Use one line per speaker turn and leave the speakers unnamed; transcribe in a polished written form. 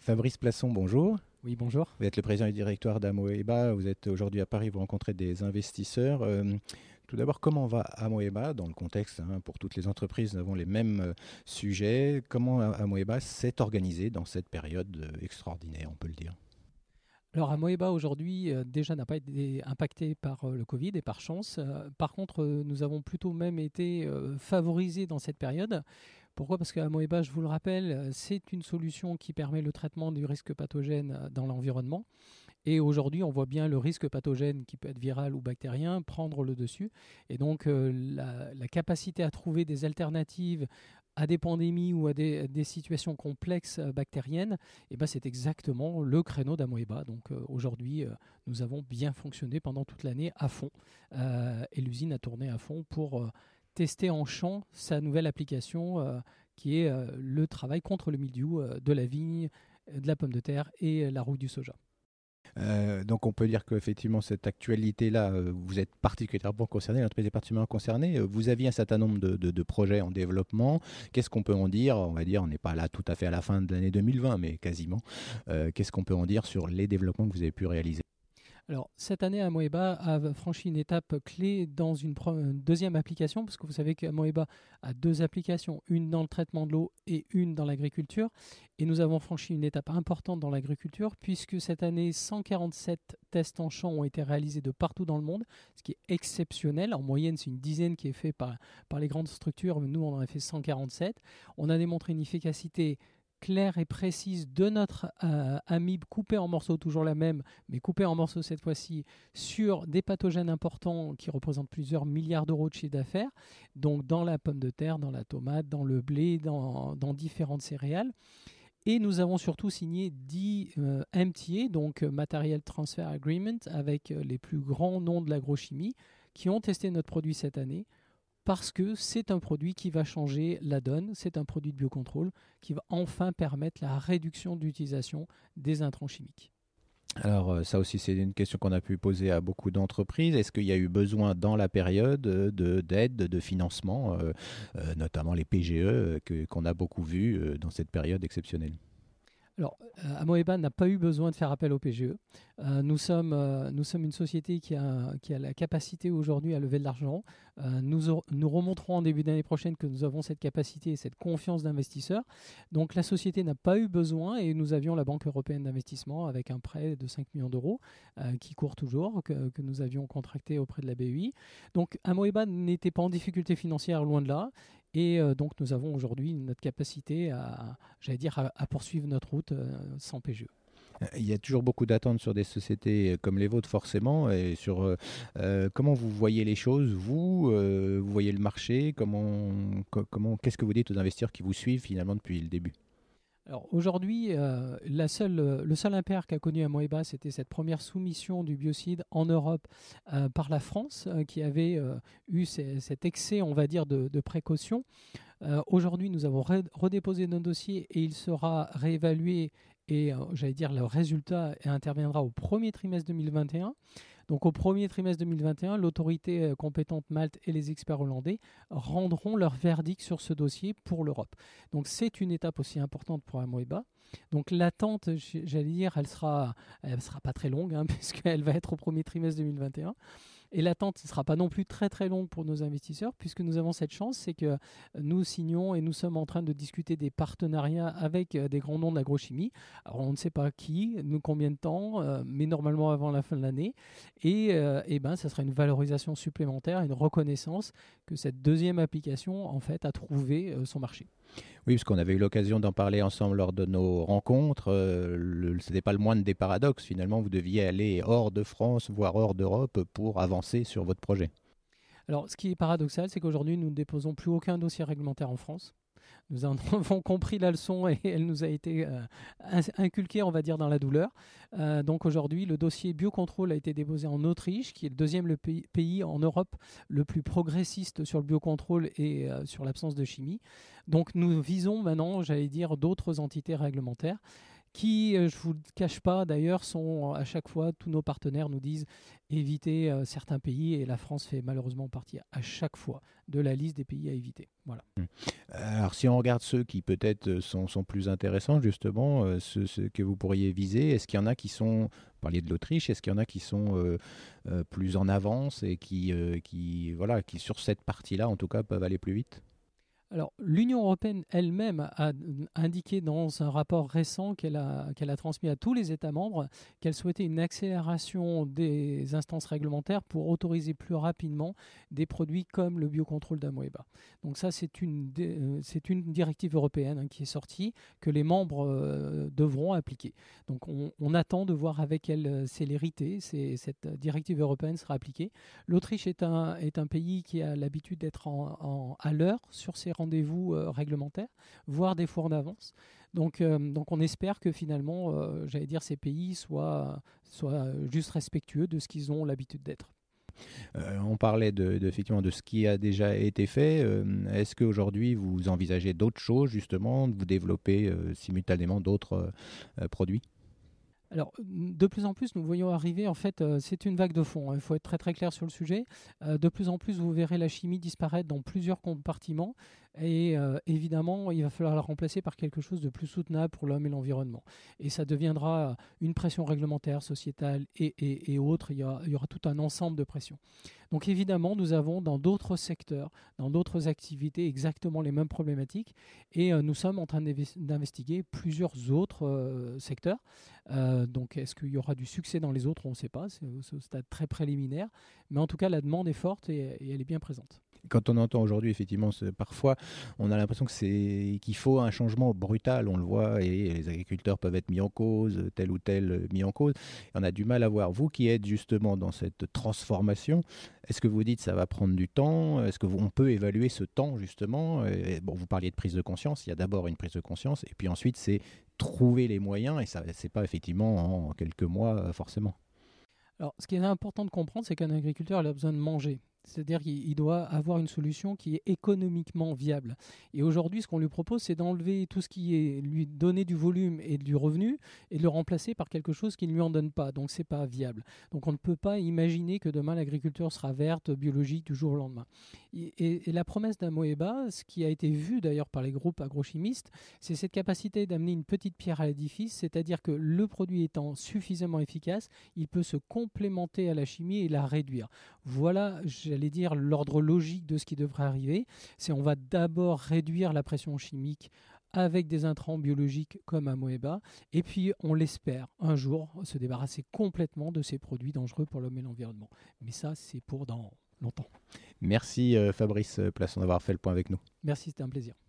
Fabrice Plasson, bonjour.
Oui, bonjour.
Vous êtes le président du directoire d'Amoeba. Vous êtes aujourd'hui à Paris, vous rencontrez des investisseurs. Tout d'abord, comment va Amoeba dans le contexte pour toutes les entreprises, nous avons les mêmes sujets. Comment Amoeba s'est organisé dans cette période extraordinaire, on peut le dire?
Alors Amoeba aujourd'hui déjà n'a pas été impacté par le Covid et par chance. Par contre, nous avons plutôt même été favorisés dans cette période. Pourquoi? Parce qu'Amoeba, je vous le rappelle, c'est une solution qui permet le traitement du risque pathogène dans l'environnement. Et aujourd'hui, on voit bien le risque pathogène qui peut être viral ou bactérien prendre le dessus. Et donc, la capacité à trouver des alternatives à des pandémies ou à des situations complexes bactériennes, eh ben, c'est exactement le créneau d'Amoeba. Donc aujourd'hui, nous avons bien fonctionné pendant toute l'année à fond. Et l'usine a tourné à fond pour tester en champ sa nouvelle application qui est le travail contre le mildiou de la vigne, de la pomme de terre et la rouille du soja.
Donc on peut dire qu'effectivement cette actualité-là, vous êtes particulièrement concerné, l'entreprise est particulièrement concernée. Vous aviez un certain nombre de projets en développement. Qu'est-ce qu'on peut en dire? On va dire, on n'est pas là tout à fait à la fin de l'année 2020, mais quasiment. Qu'est-ce qu'on peut en dire sur les développements que vous avez pu réaliser?
Alors, cette année, Amoeba a franchi une étape clé dans une deuxième application, parce que vous savez qu'Amoeba a deux applications, une dans le traitement de l'eau et une dans l'agriculture. Et nous avons franchi une étape importante dans l'agriculture, puisque cette année, 147 tests en champ ont été réalisés de partout dans le monde, ce qui est exceptionnel. En moyenne, c'est une dizaine qui est fait par les grandes structures, mais nous, on en a fait 147. On a démontré une efficacité claire et précise de notre amibe coupée en morceaux, toujours la même, mais coupée en morceaux cette fois-ci, sur des pathogènes importants qui représentent plusieurs milliards d'euros de chiffre d'affaires, donc dans la pomme de terre, dans la tomate, dans le blé, dans différentes céréales. Et nous avons surtout signé 10 MTA, donc Material Transfer Agreement, avec les plus grands noms de l'agrochimie, qui ont testé notre produit cette année, parce que c'est un produit qui va changer la donne, c'est un produit de biocontrôle qui va enfin permettre la réduction d'utilisation des intrants chimiques.
Alors ça aussi c'est une question qu'on a pu poser à beaucoup d'entreprises. Est-ce qu'il y a eu besoin dans la période d'aide, de financement, notamment les PGE qu'on a beaucoup vu dans cette période exceptionnelle?
Alors, Amoeba n'a pas eu besoin de faire appel au PGE. Nous sommes une société qui a la capacité aujourd'hui à lever de l'argent. Nous remonterons en début d'année prochaine que nous avons cette capacité et cette confiance d'investisseurs. Donc, la société n'a pas eu besoin et nous avions la Banque européenne d'investissement avec un prêt de 5 millions d'euros qui court toujours, que nous avions contracté auprès de la BEI. Donc, Amoeba n'était pas en difficulté financière, loin de là. Et donc nous avons aujourd'hui notre capacité à poursuivre notre route sans PGE.
Il y a toujours beaucoup d'attentes sur des sociétés comme les vôtres forcément, et sur comment vous voyez les choses, vous voyez le marché, qu'est-ce que vous dites aux investisseurs qui vous suivent finalement depuis le début?
Alors aujourd'hui, le seul impair qu'a connu Amoeba, c'était cette première soumission du biocide en Europe par la France, qui avait eu cet excès, on va dire, de précaution. Aujourd'hui, nous avons redéposé nos dossiers et il sera réévalué et le résultat interviendra au premier trimestre 2021. Donc au premier trimestre 2021, l'autorité compétente Malte et les experts hollandais rendront leur verdict sur ce dossier pour l'Europe. Donc c'est une étape aussi importante pour Amoeba. Donc l'attente, elle sera pas très longue, puisqu'elle va être au premier trimestre 2021. Et l'attente ne sera pas non plus très très longue pour nos investisseurs, puisque nous avons cette chance, c'est que nous signons et nous sommes en train de discuter des partenariats avec des grands noms de l'agrochimie. Alors on ne sait pas qui, combien de temps, mais normalement avant la fin de l'année. Et ça sera une valorisation supplémentaire, une reconnaissance que cette deuxième application en fait a trouvé son marché.
Oui, parce qu'on avait eu l'occasion d'en parler ensemble lors de nos rencontres. Ce n'était pas le moindre des paradoxes. Finalement, vous deviez aller hors de France, voire hors d'Europe, pour avancer sur votre projet.
Alors, ce qui est paradoxal, c'est qu'aujourd'hui, nous ne déposons plus aucun dossier réglementaire en France. Nous en avons compris la leçon et elle nous a été inculquée, on va dire, dans la douleur. Donc aujourd'hui, le dossier biocontrôle a été déposé en Autriche, qui est le deuxième pays en Europe le plus progressiste sur le biocontrôle et sur l'absence de chimie. Donc nous visons maintenant, d'autres entités réglementaires qui, je ne vous le cache pas d'ailleurs, sont à chaque fois, tous nos partenaires nous disent éviter certains pays, et la France fait malheureusement partie à chaque fois de la liste des pays à éviter. Voilà.
Alors si on regarde ceux qui peut-être sont plus intéressants justement, ceux que vous pourriez viser, est-ce qu'il y en a qui sont, vous parliez de l'Autriche, est-ce qu'il y en a qui sont plus en avance et qui sur cette partie-là en tout cas peuvent aller plus vite?
Alors, l'Union européenne elle-même a indiqué dans un rapport récent qu'elle a transmis à tous les États membres qu'elle souhaitait une accélération des instances réglementaires pour autoriser plus rapidement des produits comme le biocontrôle d'Amoeba. Donc ça, c'est une directive européenne qui est sortie, que les membres devront appliquer. Donc on attend de voir avec quelle célérité cette directive européenne sera appliquée. L'Autriche est un pays qui a l'habitude d'être à l'heure sur ses rendez-vous réglementaires, voire des fois en avance. Donc on espère que finalement, ces pays soient juste respectueux de ce qu'ils ont l'habitude d'être.
On parlait effectivement de ce qui a déjà été fait. Est-ce qu'aujourd'hui vous envisagez d'autres choses justement, de vous développer simultanément d'autres produits?
Alors, de plus en plus, nous voyons arriver, en fait, c'est une vague de fond, il faut être très très clair sur le sujet. De plus en plus, vous verrez la chimie disparaître dans plusieurs compartiments, et évidemment, il va falloir la remplacer par quelque chose de plus soutenable pour l'homme et l'environnement. Et ça deviendra une pression réglementaire, sociétale et autres, il y aura tout un ensemble de pressions. Donc évidemment, nous avons dans d'autres secteurs, dans d'autres activités, exactement les mêmes problématiques, et nous sommes en train d'investiguer plusieurs autres secteurs. Donc est-ce qu'il y aura du succès dans les autres? On ne sait pas, c'est au stade très préliminaire, mais en tout cas la demande est forte et elle est bien présente.
Quand on entend aujourd'hui, effectivement, parfois, on a l'impression qu'il faut un changement brutal, on le voit, et les agriculteurs peuvent être mis en cause, tel ou tel mis en cause. Et on a du mal à voir. Vous qui êtes justement dans cette transformation, est-ce que vous dites que ça va prendre du temps? Est-ce qu'on peut évaluer ce temps, justement? Bon, vous parliez de prise de conscience. Il y a d'abord une prise de conscience, et puis ensuite, c'est trouver les moyens, et ça, c'est pas effectivement en quelques mois, forcément.
Alors, ce qui est important de comprendre, c'est qu'un agriculteur il a besoin de manger. C'est-à-dire qu'il doit avoir une solution qui est économiquement viable. Et aujourd'hui, ce qu'on lui propose, c'est d'enlever tout ce qui est lui donner du volume et du revenu et de le remplacer par quelque chose qui ne lui en donne pas. Donc, ce n'est pas viable. Donc, on ne peut pas imaginer que demain, l'agriculture sera verte, biologique, du jour au lendemain. Et la promesse d'Amoeba, ce qui a été vu d'ailleurs par les groupes agrochimistes, c'est cette capacité d'amener une petite pierre à l'édifice, c'est-à-dire que le produit étant suffisamment efficace, il peut se complémenter à la chimie et la réduire. Voilà, j'allais dire, l'ordre logique de ce qui devrait arriver. C'est on va d'abord réduire la pression chimique avec des intrants biologiques comme Amoeba, et puis on l'espère un jour se débarrasser complètement de ces produits dangereux pour l'homme et l'environnement. Mais ça, c'est pour dans longtemps.
Merci Fabrice Plasson d'avoir fait le point avec nous.
Merci, c'était un plaisir.